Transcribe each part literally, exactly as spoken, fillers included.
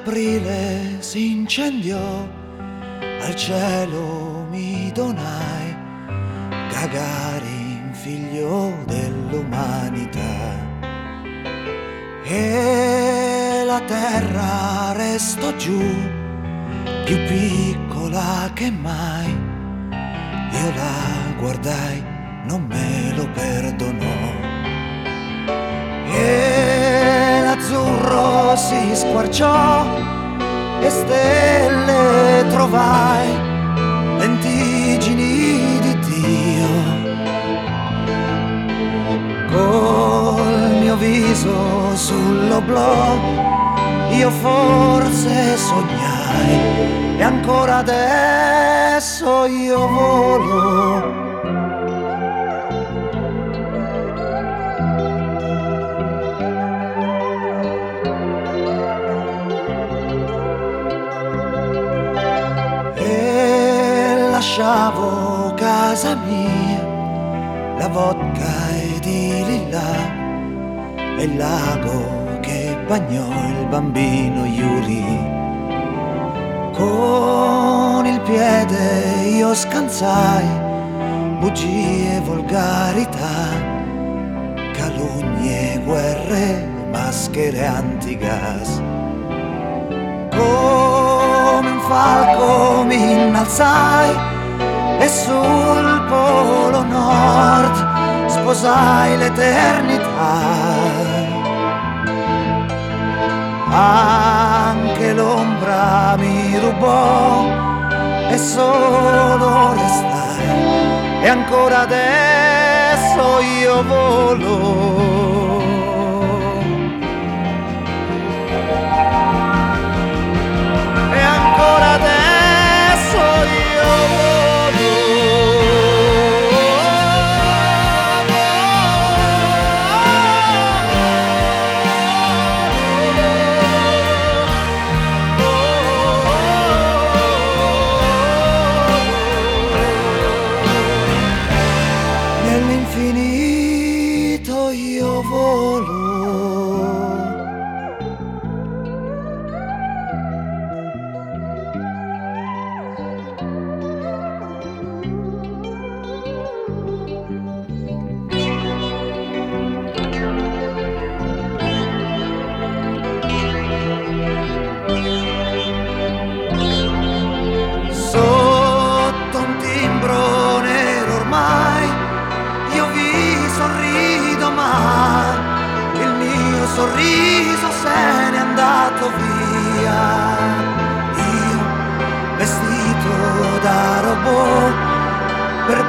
l'aprile si incendiò, al cielo mi donai, Gagarin, figlio dell'umanità. E la terra restò giù, più piccola che mai. Io la guardai, non me lo perdonò. E l'azzurro si squarciò e stelle trovai, lentiggini di Dio. Col mio viso sull'oblò io forse sognai, e ancora adesso io volo. Lasciavo casa mia, la vodka ed i lillà, e il lago che bagnò il bambino Yuri. Con il piede io scansai bugie e volgarità, calunnie, guerre, maschere antigas. Come un falco mi innalzai e sul polo nord sposai l'eternità. Anche l'ombra mi rubò e solo restai, e ancora adesso io volo. E ancora adesso io volo. Nell'infinito io volo. Sotto un timbro nero ormai io vi sorrido, ma il mio sorriso se n'è andato via. Io vestito da robot per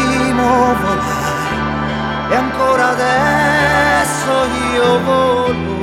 primo volai, e ancora adesso io volo.